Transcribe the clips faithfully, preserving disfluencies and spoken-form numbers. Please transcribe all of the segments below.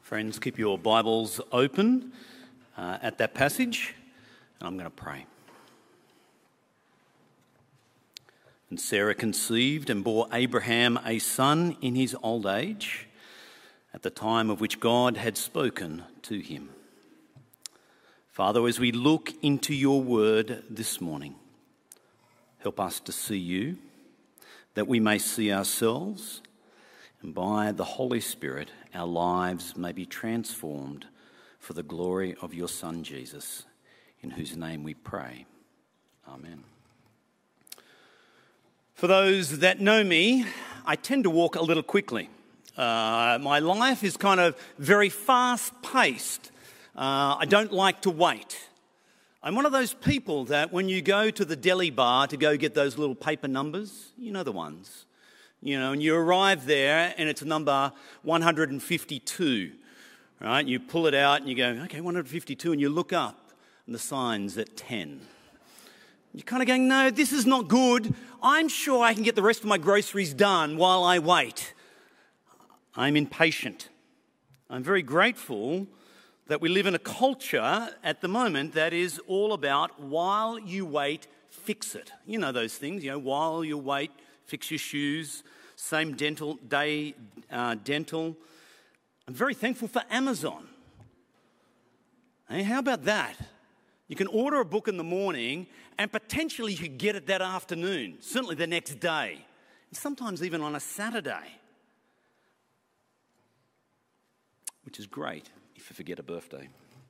Friends, keep your Bibles open uh, at that passage, and I'm going to pray. And Sarah conceived and bore Abraham a son in his old age, at the time of which God had spoken to him. Father, as we look into your word this morning, help us to see you, that we may see ourselves, and by the Holy Spirit, our lives may be transformed for the glory of your Son, Jesus, in whose name we pray. Amen. For those that know me, I tend to walk a little quickly. Uh, my life is kind of very fast-paced. Uh, I don't like to wait. I'm one of those people that when you go to the deli bar to go get those little paper numbers, you know the ones, you know, and you arrive there and it's number one hundred fifty-two, right? You pull it out and you go, okay, one hundred fifty-two, and you look up and the sign's at ten. You're kind of going, no, this is not good. I'm sure I can get the rest of my groceries done while I wait. I'm impatient. I'm very grateful that we live in a culture at the moment that is all about while you wait, fix it. You know those things, you know, while you wait, fix your shoes, same dental day, uh, dental. I'm very thankful for Amazon. Hey, how about that? You can order a book in the morning and potentially you could get it that afternoon, certainly the next day, and sometimes even on a Saturday, which is great if you forget a birthday.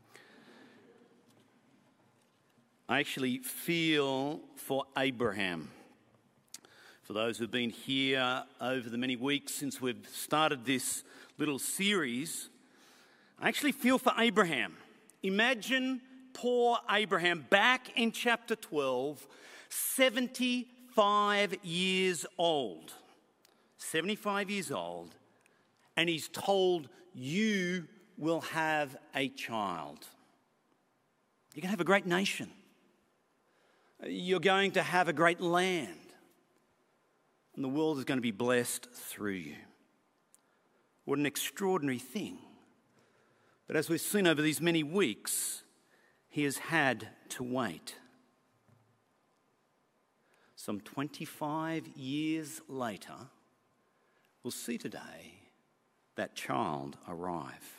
I actually feel for Abraham. For those who've been here over the many weeks since we've started this little series, I actually feel for Abraham. Imagine poor Abraham back in chapter twelve, seventy-five years old. seventy-five years old, and he's told, you will have a child. You're going to have a great nation. You're going to have a great land. And the world is going to be blessed through you. What an extraordinary thing. But as we've seen over these many weeks, he has had to wait. Some twenty-five years later, we'll see today that child arrive.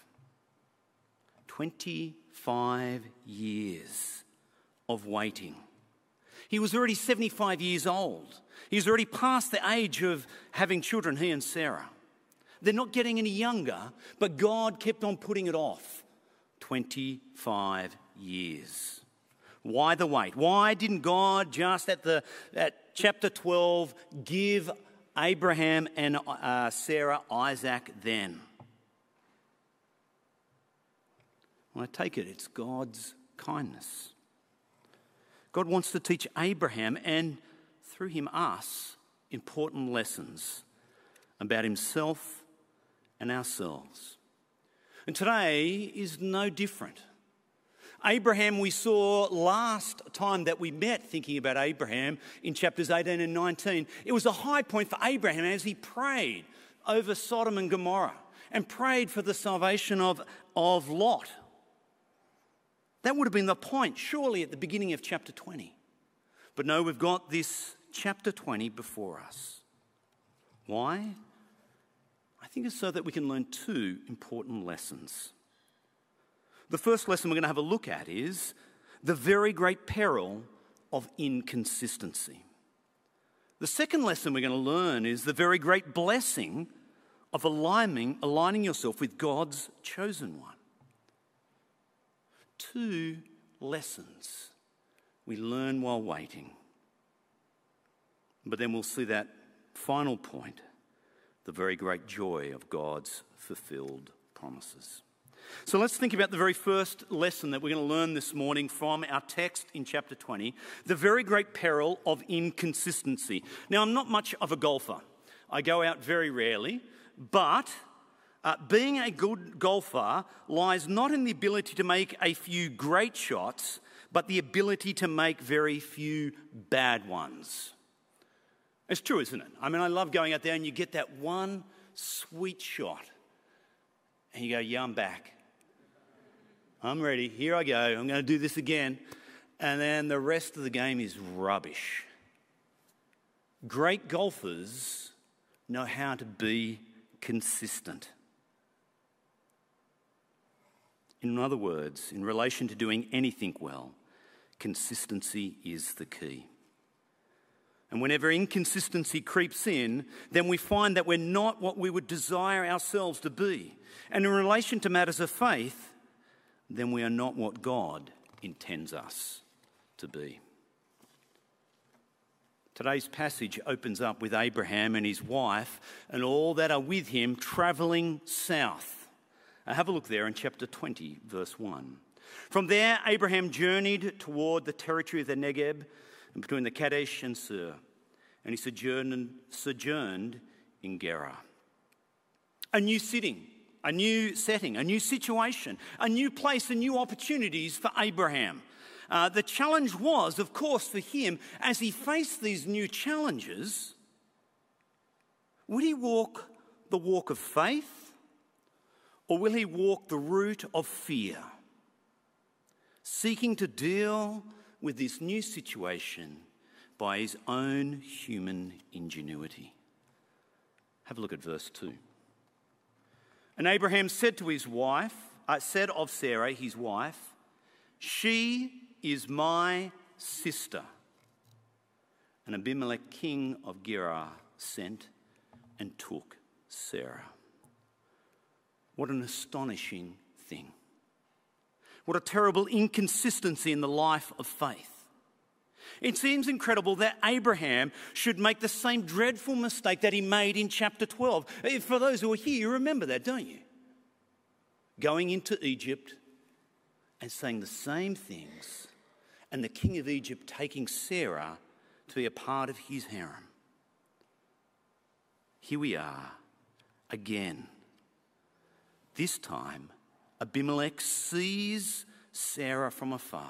twenty-five years of waiting. He was already seventy-five years old. He was already past the age of having children, he and Sarah. They're not getting any younger, but God kept on putting it off. twenty-five years. Why the wait? Why didn't God just at the at chapter twelve give Abraham and uh, Sarah Isaac then? Well, I take it it's God's kindness. God wants to teach Abraham and through him us important lessons about himself and ourselves. And today is no different. Abraham, we saw last time that we met thinking about Abraham in chapters eighteen and nineteen. It was a high point for Abraham as he prayed over Sodom and Gomorrah and prayed for the salvation of, of Lot. That would have been the point, surely, at the beginning of chapter twenty. But no, we've got this chapter twenty before us. Why? I think it's so that we can learn two important lessons. The first lesson we're going to have a look at is the very great peril of inconsistency. The second lesson we're going to learn is the very great blessing of aligning, aligning yourself with God's chosen one. Two lessons we learn while waiting. But then we'll see that final point, the very great joy of God's fulfilled promises. So let's think about the very first lesson that we're going to learn this morning from our text in chapter twenty, the very great peril of inconsistency. Now, I'm not much of a golfer. I go out very rarely, but uh, being a good golfer lies not in the ability to make a few great shots, but the ability to make very few bad ones. It's true, isn't it? I mean, I love going out there and you get that one sweet shot. And you go, yeah, I'm back. I'm ready. Here I go. I'm going to do this again. And then the rest of the game is rubbish. Great golfers know how to be consistent. In other words, in relation to doing anything well, consistency is the key. And whenever inconsistency creeps in, then we find that we're not what we would desire ourselves to be. And in relation to matters of faith, then we are not what God intends us to be. Today's passage opens up with Abraham and his wife and all that are with him travelling south. Now have a look there in chapter twenty, verse one. From there, Abraham journeyed toward the territory of the Negeb and between the Kadesh and Sur, and he sojourned, sojourned in Gerar. A new sitting, a new setting, a new situation, a new place and new opportunities for Abraham. Uh, the challenge was, of course, for him, as he faced these new challenges, would he walk the walk of faith or will he walk the route of fear, seeking to deal with this new situation by his own human ingenuity? Have a look at verse two. And Abraham said to his wife, uh, said of Sarah, his wife, "She is my sister." And Abimelech, king of Gerar, sent and took Sarah. What an astonishing thing. What a terrible inconsistency in the life of faith. It seems incredible that Abraham should make the same dreadful mistake that he made in chapter twelve. For those who are here, you remember that, don't you? Going into Egypt and saying the same things, and the king of Egypt taking Sarah to be a part of his harem. Here we are again. This time, Abimelech sees Sarah from afar.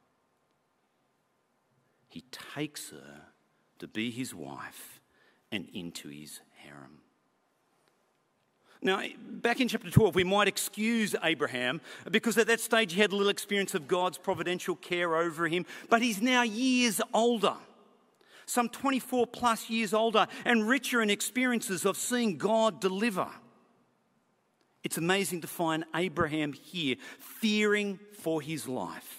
He takes her to be his wife and into his harem. Now, back in chapter twelve, we might excuse Abraham because at that stage he had a little experience of God's providential care over him, but he's now years older, some twenty-four plus years older, and richer in experiences of seeing God deliver. It's amazing to find Abraham here fearing for his life.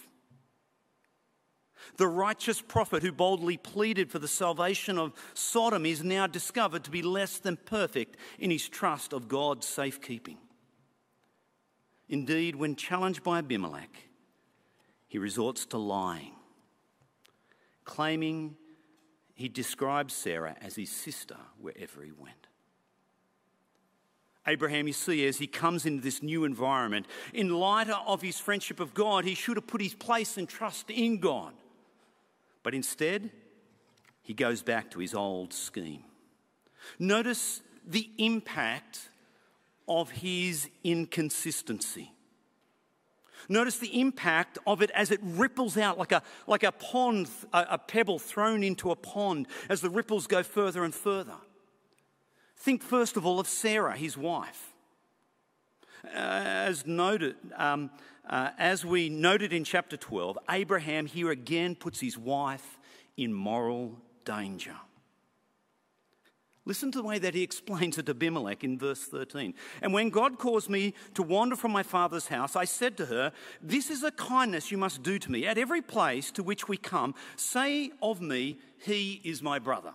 The righteous prophet who boldly pleaded for the salvation of Sodom is now discovered to be less than perfect in his trust of God's safekeeping. Indeed, when challenged by Abimelech, he resorts to lying, claiming he describes Sarah as his sister wherever he went. Abraham, you see, as he comes into this new environment, in light of his friendship of God, he should have put his place and trust in God. But instead, he goes back to his old scheme. Notice the impact of his inconsistency. Notice the impact of it as it ripples out like a, like a pond, a, a pebble thrown into a pond as the ripples go further and further. Think first of all of Sarah, his wife. Uh, as noted, um, uh, as we noted in chapter twelve, Abraham here again puts his wife in moral danger. Listen to the way that he explains it to Abimelech in verse thirteen. "And when God caused me to wander from my father's house, I said to her, 'This is a kindness you must do to me. At every place to which we come, say of me, he is my brother.'"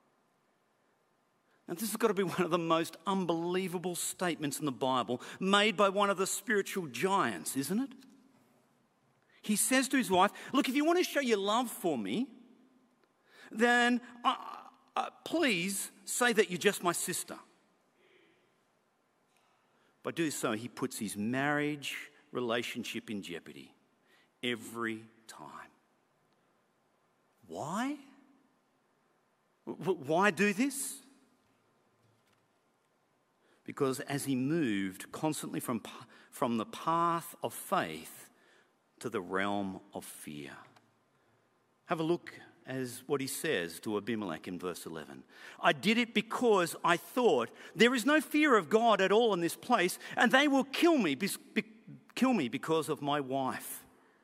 Now, this has got to be one of the most unbelievable statements in the Bible made by one of the spiritual giants, isn't it? He says to his wife, "Look, if you want to show your love for me, then uh, uh, please say that you're just my sister." By doing so, he puts his marriage relationship in jeopardy every time. Why? Why do this? Because as he moved constantly from, from the path of faith to the realm of fear. Have a look as what he says to Abimelech in verse eleven. I did it because I thought, there is no fear of God at all in this place, and they will kill me, be, be, kill me because of my wife.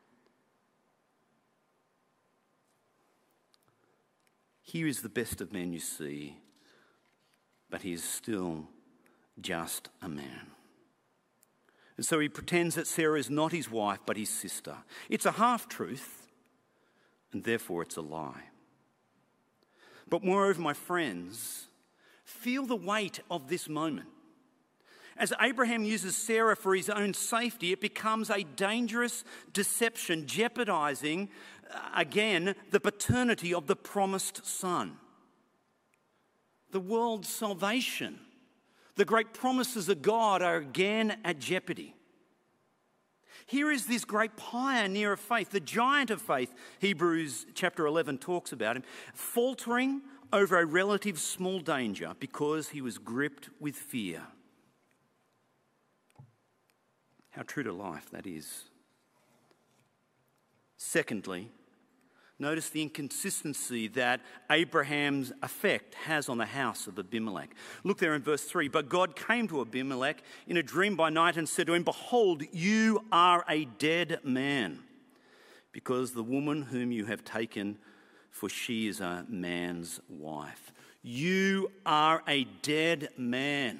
Here is the best of men you see, but he is still just a man. And so he pretends that Sarah is not his wife, but his sister. It's a half-truth, and therefore it's a lie. But moreover, my friends, feel the weight of this moment. As Abraham uses Sarah for his own safety, it becomes a dangerous deception, jeopardizing, again, the paternity of the promised son. The world's salvation, the great promises of God are again at jeopardy. Here is this great pioneer of faith, the giant of faith, Hebrews chapter eleven talks about him, faltering over a relative small danger because he was gripped with fear. How true to life that is. Secondly, notice the inconsistency that Abraham's effect has on the house of Abimelech. Look there in verse three. But God came to Abimelech in a dream by night and said to him, behold, you are a dead man, because the woman whom you have taken, for she is a man's wife. You are a dead man.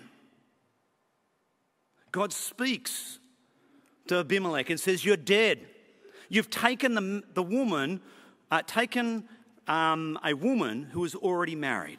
God speaks to Abimelech and says, you're dead. You've taken the, the woman Uh, taken um, a woman who was already married.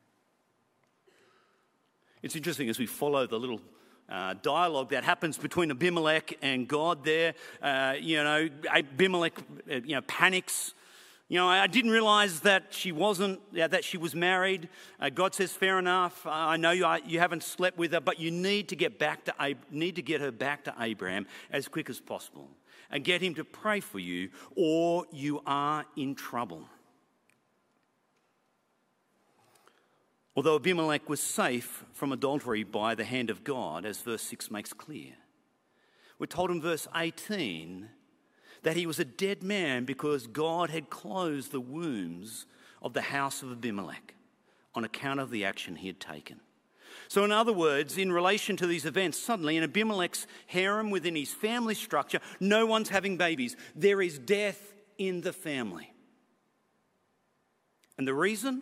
It's interesting as we follow the little uh, dialogue that happens between Abimelech and God there. Uh, you know, Abimelech, uh, you know, panics. You know, I didn't realize that she wasn't, uh, that she was married. Uh, God says, fair enough. Uh, I know you, are, you haven't slept with her, but you need to get back to Ab- need to get her back to Abraham as quick as possible, and get him to pray for you, or you are in trouble. Although Abimelech was safe from adultery by the hand of God, as verse six makes clear, we're told in verse eighteen that he was a dead man because God had closed the wombs of the house of Abimelech on account of the action he had taken. So in other words, in relation to these events, suddenly in Abimelech's harem within his family structure, no one's having babies. There is death in the family. And the reason?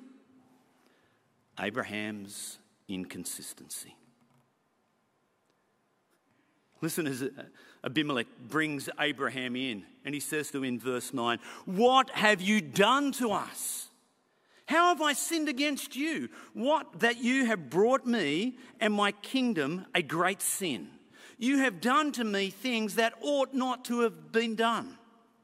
Abraham's inconsistency. Listen as Abimelech brings Abraham in, and he says to him in verse nine, what have you done to us? How have I sinned against you? What that you have brought me and my kingdom a great sin. You have done to me things that ought not to have been done.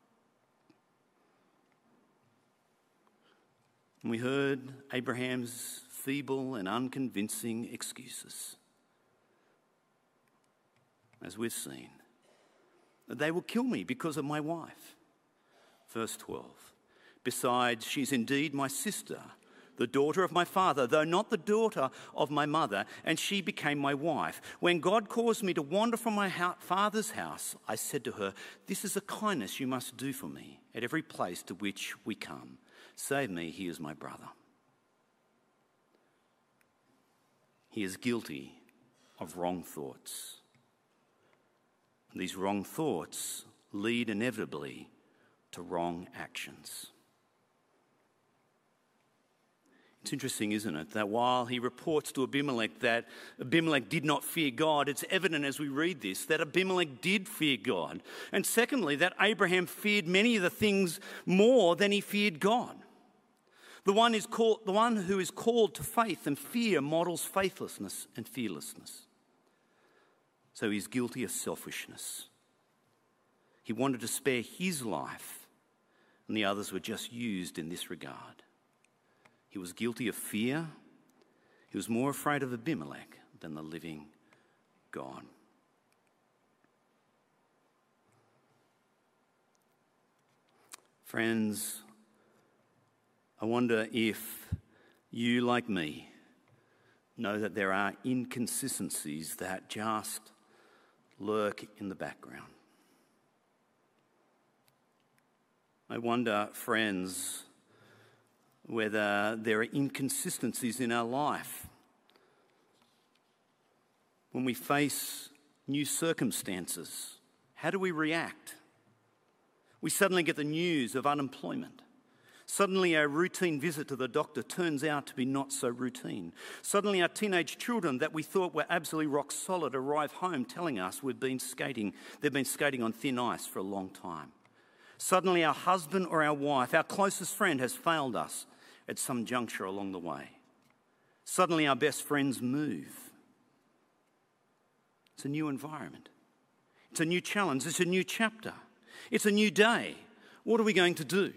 And we heard Abraham's feeble and unconvincing excuses. As we've seen, they will kill me because of my wife. Verse twelve. Besides, she's indeed my sister, the daughter of my father, though not the daughter of my mother, and she became my wife. When God caused me to wander from my father's house, I said to her, this is a kindness you must do for me at every place to which we come. Save me, he is my brother. He is guilty of wrong thoughts. These wrong thoughts lead inevitably to wrong actions. It's interesting, isn't it, that while he reports to Abimelech that Abimelech did not fear God, it's evident as we read this that Abimelech did fear God. And secondly, that Abraham feared many of the things more than he feared God. The one, is called, the one who is called to faith and fear models faithlessness and fearlessness. So he's guilty of selfishness. He wanted to spare his life, and the others were just used in this regard. He was guilty of fear. He was more afraid of Abimelech than the living God. Friends, I wonder if you, like me, know that there are inconsistencies that just lurk in the background. I wonder, friends, whether there are inconsistencies in our life, when we face new circumstances, how do we react? We suddenly get the news of unemployment. Suddenly our routine visit to the doctor turns out to be not so routine. Suddenly our teenage children that we thought were absolutely rock solid arrive home telling us we've been skating, they've been skating on thin ice for a long time. Suddenly our husband or our wife, our closest friend, has failed us at some juncture along the way. Suddenly our best friends move. It's a new environment. It's a new challenge. It's a new chapter. It's a new day. What are we going to do?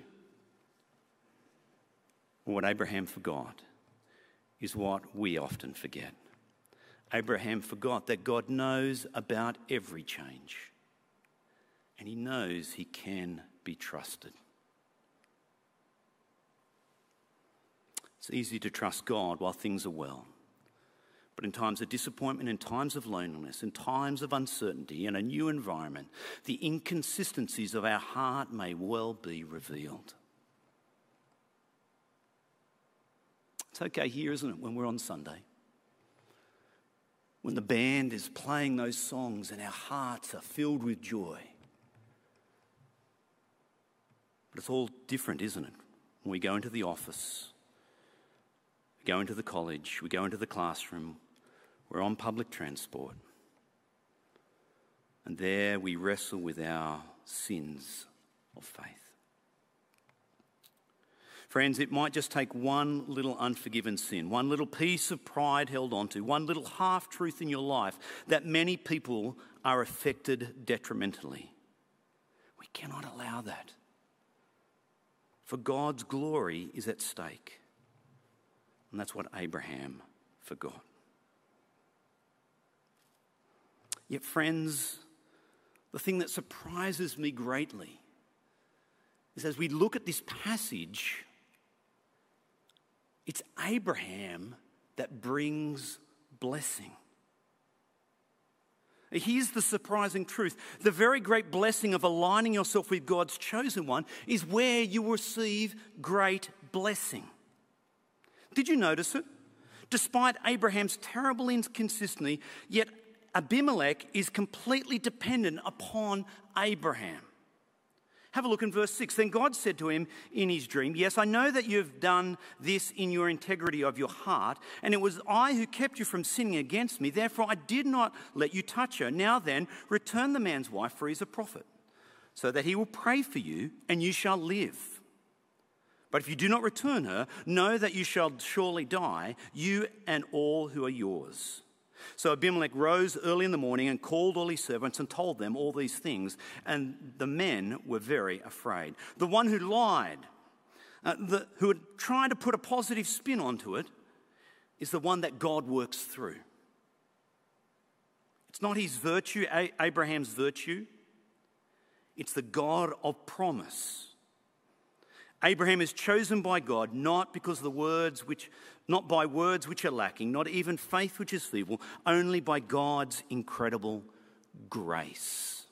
What Abraham forgot is what we often forget. Abraham forgot that God knows about every change, and he knows he can be trusted. It's easy to trust God while things are well. But in times of disappointment, in times of loneliness, in times of uncertainty, in a new environment, the inconsistencies of our heart may well be revealed. It's okay here, isn't it, when we're on Sunday? When the band is playing those songs and our hearts are filled with joy. But it's all different, isn't it? When we go into the office, we go into the college, we go into the classroom, we're on public transport, and there we wrestle with our sins of faith. Friends, it might just take one little unforgiven sin, one little piece of pride held onto, one little half-truth in your life that many people are affected detrimentally. We cannot allow that. For God's glory is at stake. And that's what Abraham forgot. Yet, friends, the thing that surprises me greatly is as we look at this passage, it's Abraham that brings blessing. Here's the surprising truth. The very great blessing of aligning yourself with God's chosen one is where you receive great blessing. Did you notice it? Despite Abraham's terrible inconsistency, yet Abimelech is completely dependent upon Abraham. Have a look in verse six. Then God said to him in his dream, "Yes, I know that you've done this in your integrity of your heart, and it was I who kept you from sinning against me. Therefore, I did not let you touch her. Now then, return the man's wife, for he is a prophet, so that he will pray for you, and you shall live. But if you do not return her, know that you shall surely die, you and all who are yours." So Abimelech rose early in the morning and called all his servants and told them all these things. And the men were very afraid. The one who lied, uh, the, who had tried to put a positive spin onto it, is the one that God works through. It's not his virtue, Abraham's virtue. It's the God of promise. Abraham is chosen by God not because of the words which, not by words which are lacking, not even faith which is feeble, only by God's incredible grace.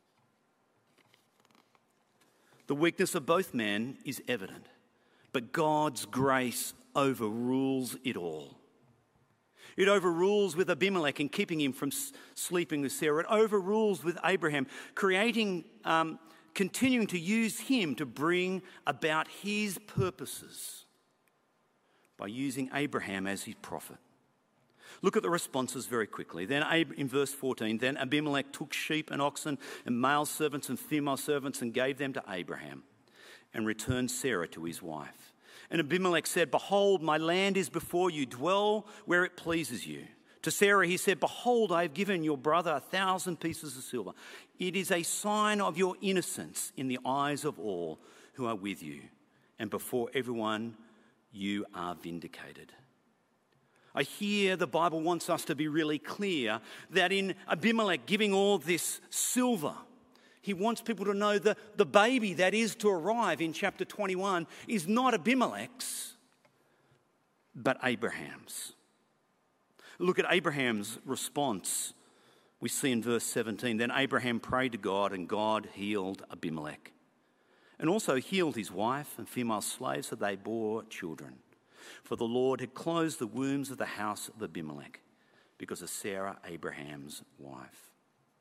The weakness of both men is evident, but God's grace overrules it all. It overrules with Abimelech in keeping him from sleeping with Sarah. It overrules with Abraham, creating um, continuing to use him to bring about his purposes by using Abraham as his prophet. Look at the responses very quickly. Then in verse fourteen, then Abimelech took sheep and oxen and male servants and female servants and gave them to Abraham and returned Sarah to his wife. And Abimelech said, "Behold, my land is before you. Dwell where it pleases you." To Sarah he said, "Behold, I have given your brother a thousand pieces of silver. It is a sign of your innocence in the eyes of all who are with you. And before everyone, you are vindicated." I hear the Bible wants us to be really clear that in Abimelech giving all this silver, he wants people to know that the baby that is to arrive in chapter twenty-one is not Abimelech's, but Abraham's. Look at Abraham's response. We see in verse seventeen, then Abraham prayed to God and God healed Abimelech. and also healed his wife and female slaves so they bore children. For the Lord had closed the wombs of the house of Abimelech because of Sarah, Abraham's wife.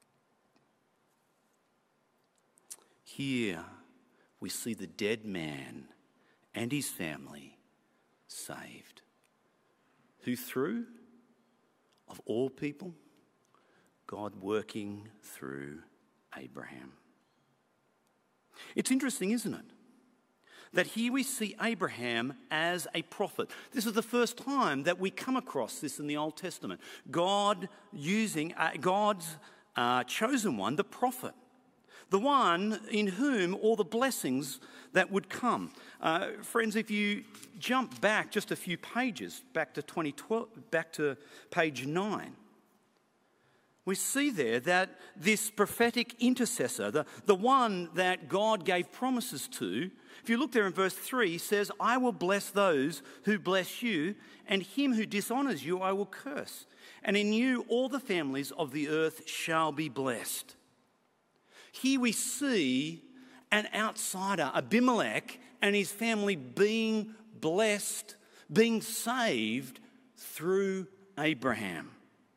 Here we see the dead man and his family saved. Who through, of all people, God working through Abraham. It's interesting, isn't it? That here we see Abraham as a prophet. This is the first time that we come across this in the Old Testament. God using, uh, God's uh, chosen one, the prophet. The one in whom all the blessings that would come. Uh, friends, if you jump back just a few pages, back to twenty twelve, back to page nine, we see there that this prophetic intercessor, the, the one that God gave promises to, if you look there in verse three, he says, I will bless those who bless you, and him who dishonours you I will curse. And in you all the families of the earth shall be blessed. Here we see an outsider, Abimelech, and his family being blessed, being saved through Abraham.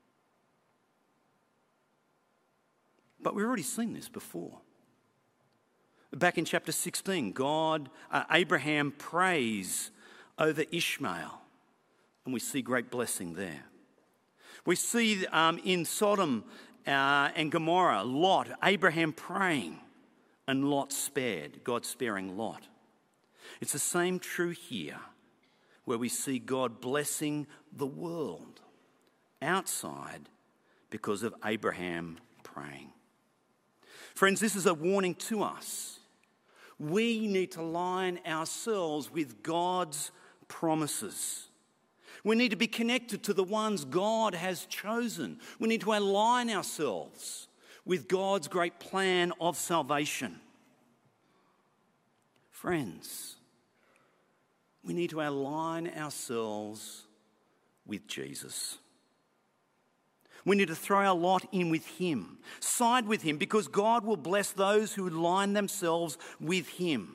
But we've already seen this before. Back in chapter sixteen, God, uh, Abraham prays over Ishmael, and we see great blessing there. We see um, in Sodom uh, and Gomorrah, Lot, Abraham praying, and Lot spared, God sparing Lot. It's the same true here, where we see God blessing the world outside because of Abraham praying. Friends, this is a warning to us. We need to line ourselves with God's promises. We need to be connected to the ones God has chosen. We need to align ourselves with God's great plan of salvation. Friends, we need to align ourselves with Jesus. We need to throw our lot in with him, side with him, because God will bless those who align themselves with him.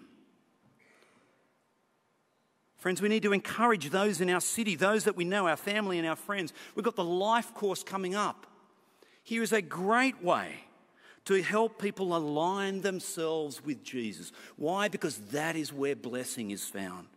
Friends, we need to encourage those in our city, those that we know, our family and our friends. We've got the life course coming up. Here is a great way to help people align themselves with Jesus. Why? Because that is where blessing is found.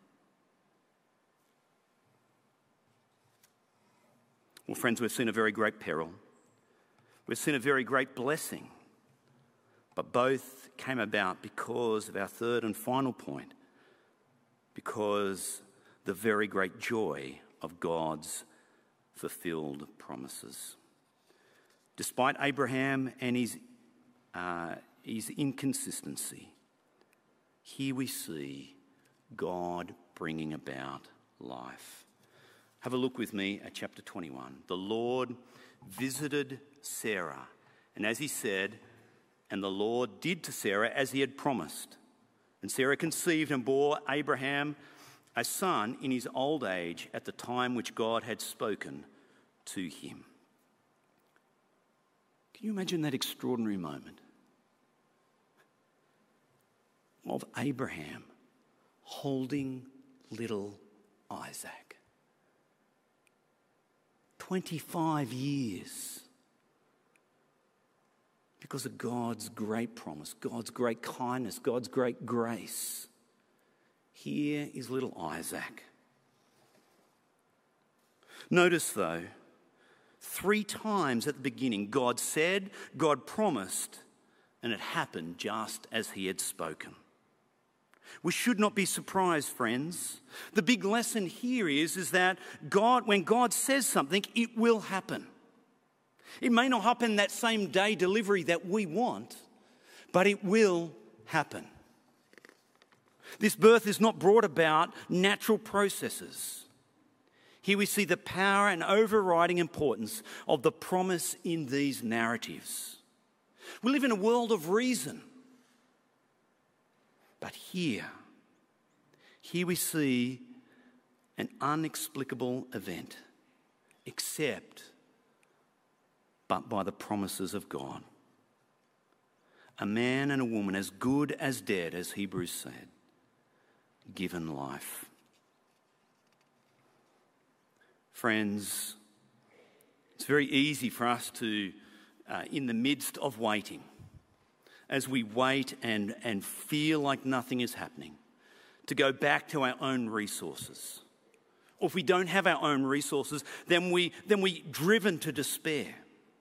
Well, friends, we've seen a very great peril. We've seen a very great blessing. But both came about because of our third and final point, because the very great joy of God's fulfilled promises. Despite Abraham and his, uh, his inconsistency, here we see God bringing about life. Have a look with me at chapter twenty-one. The Lord visited Sarah, and as he said, and the Lord did to Sarah as he had promised. And Sarah conceived and bore Abraham a son in his old age at the time which God had spoken to him. Can you imagine that extraordinary moment of Abraham holding little Isaac? twenty-five years. Because of God's great promise, God's great kindness, God's great grace. Here is little Isaac. Notice though, three times at the beginning, God said, God promised, and it happened just as he had spoken. We should not be surprised, friends. The big lesson here is, is that God, when God says something, it will happen. It may not happen that same day delivery that we want, but it will happen. This birth is not brought about natural processes. Here we see the power and overriding importance of the promise in these narratives. We live in a world of reason. But here, here we see an inexplicable event, except but by the promises of God. a man and a woman as good as dead, as Hebrews said, given life. Friends, it's very easy for us to, uh, in the midst of waiting, as we wait and, and feel like nothing is happening, to go back to our own resources. Or if we don't have our own resources, then we then we're driven to despair.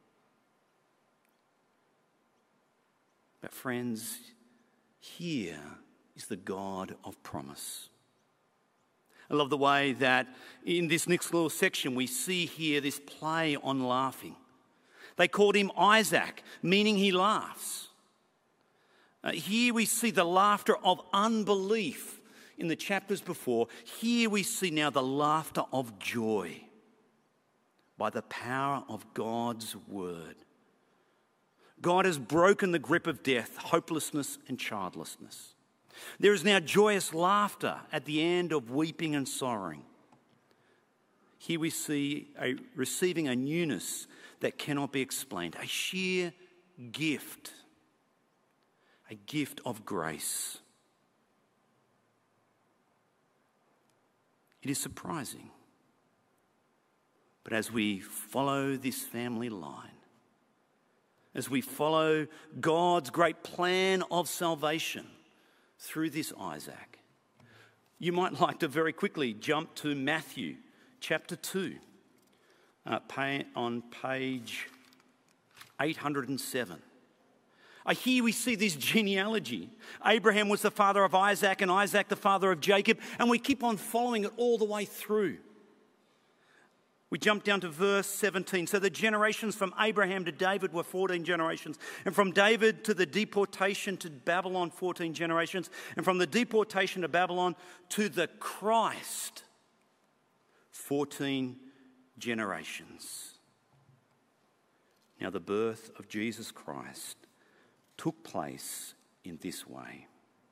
But friends, here is the God of promise. I love the way that in this next little section we see here this play on laughing. They called him Isaac, meaning he laughs. Uh, here we see the laughter of unbelief in the chapters before. Here we see now the laughter of joy by the power of God's word. God has broken the grip of death, hopelessness, and childlessness. There is now joyous laughter at the end of weeping and sorrowing. Here we see a, receiving a newness that cannot be explained, a sheer gift, a gift of grace. It is surprising, but as we follow this family line, as we follow God's great plan of salvation through this Isaac, you might like to very quickly jump to Matthew chapter two, uh, pay, on page eight hundred seven. Uh, here we see this genealogy. Abraham was the father of Isaac, and Isaac the father of Jacob, and we keep on following it all the way through. We jump down to verse seventeen. So the generations from Abraham to David were fourteen generations. And from David to the deportation to Babylon, fourteen generations. And from the deportation to Babylon to the Christ, fourteen generations. Now the birth of Jesus Christ took place in this way.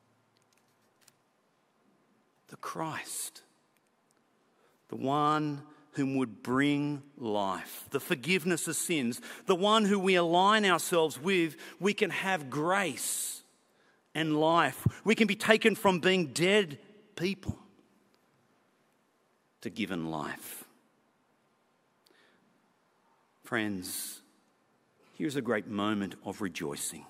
The Christ, the one whom would bring life, the forgiveness of sins, the one who we align ourselves with, we can have grace and life. We can be taken from being dead people to given life. Friends, here's a great moment of rejoicing.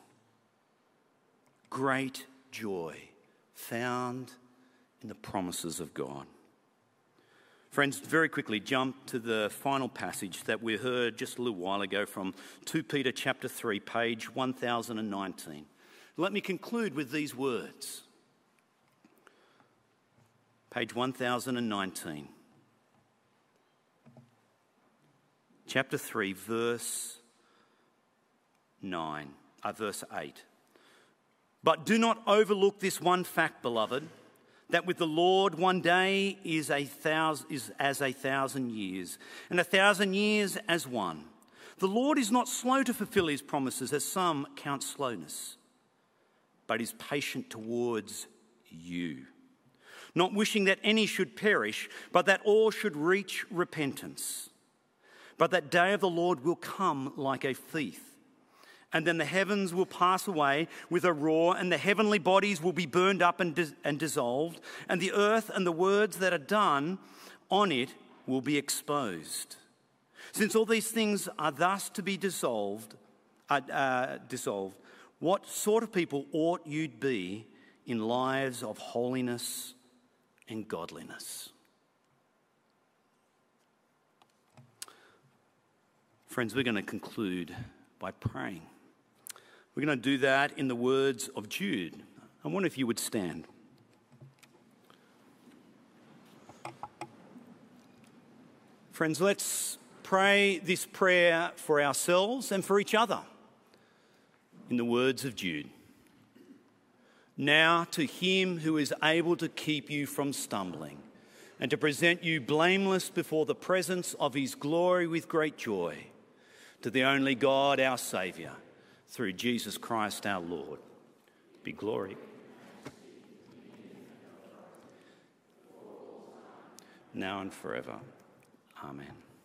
Great joy found in the promises of God. Friends, very quickly jump to the final passage that we heard just a little while ago from Second Peter chapter three, page one thousand nineteen. Let me conclude with these words. Page one thousand nineteen. Chapter three, verse nine, uh, verse eight. But do not overlook this one fact, beloved, that with the Lord one day is a thousand is as a thousand years, and a thousand years as one. The Lord is not slow to fulfill his promises, as some count slowness, but is patient towards you, not wishing that any should perish, but that all should reach repentance. But that day of the Lord will come like a thief. And then the heavens will pass away with a roar, and the heavenly bodies will be burned up and, dis- and dissolved, and the earth and the words that are done on it will be exposed. Since all these things are thus to be dissolved, uh, uh, dissolved, what sort of people ought you to be in lives of holiness and godliness? Friends, we're going to conclude by praying. We're going to do that in the words of Jude. I wonder if you would stand. Friends, let's pray this prayer for ourselves and for each other in the words of Jude. Now to him who is able to keep you from stumbling and to present you blameless before the presence of his glory with great joy, to the only God, our Saviour, through Jesus Christ our Lord, be glory now and forever. Amen.